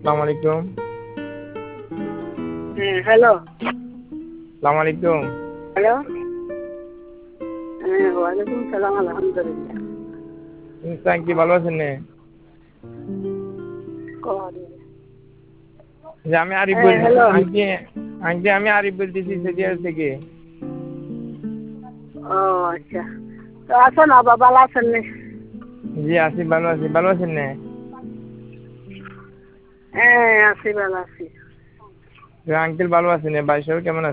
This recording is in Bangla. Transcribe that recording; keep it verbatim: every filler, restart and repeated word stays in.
আসসালামু আলাইকুম। হ্যাঁ হ্যালো। আসসালামু আলাইকুম। হ্যালো। হ্যাঁ ওয়ালাইকুম সালাম, আলহামদুলিল্লাহ। ইনসান কি ভালো আছেন নে? যে আমি আরিফ হ্যাঁ বল হ্যালো। আন্টি আন্টি আমি আরিফ বলতেছি সেদিয়ার থেকে। ও আচ্ছা, তো আছেন আবার ভালো আছেন নে? জি আছি, ভালো আছি। ভালো আছেন নে? হ্যাঁ আছি, ভালো আছি। আঙ্কেল ভালো আছেন? ভাই সবাই কেমন আছে?